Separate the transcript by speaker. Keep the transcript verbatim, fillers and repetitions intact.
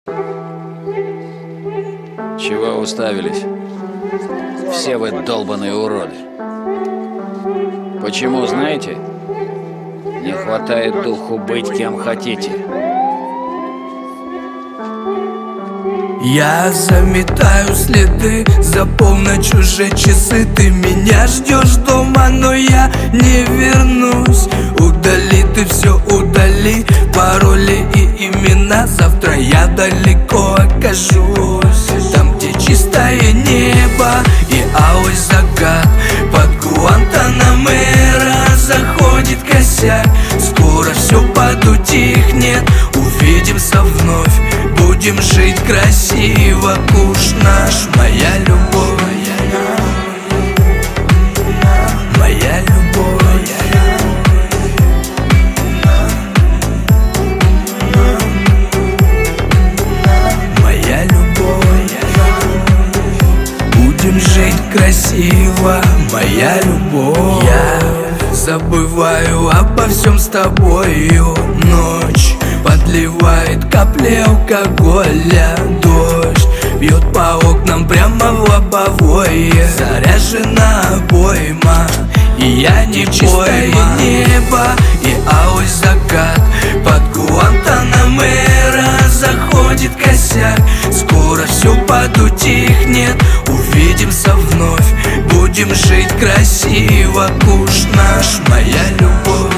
Speaker 1: Чего уставились? Все вы долбаные уроды. Почему, знаете? Не хватает духу быть кем хотите.
Speaker 2: Я заметаю следы, за полночь уже часы. Ты меня ждешь дома, но я не вернусь. Удали ты все, удали пароли и имена. Завтра я далеко окажусь, там, где чистое небо и алый закат. Под Гуантанамера заходит косяк. Скоро все подутихнет, увидимся вновь. Будем жить красиво, куш наш. Моя любовь, моя любовь, моя любовь. Будем жить красиво, моя любовь. Я забываю обо всем с тобою. Ночь подливает капли алкоголя. Дождь бьет по окнам прямо в лобовое. Заряжена обойма, и я не чистое небо и алый закат. Под Гуантанамера заходит косяк. Скоро все подутихнет, увидимся вновь. Будем жить красиво, куш наш. Моя любовь,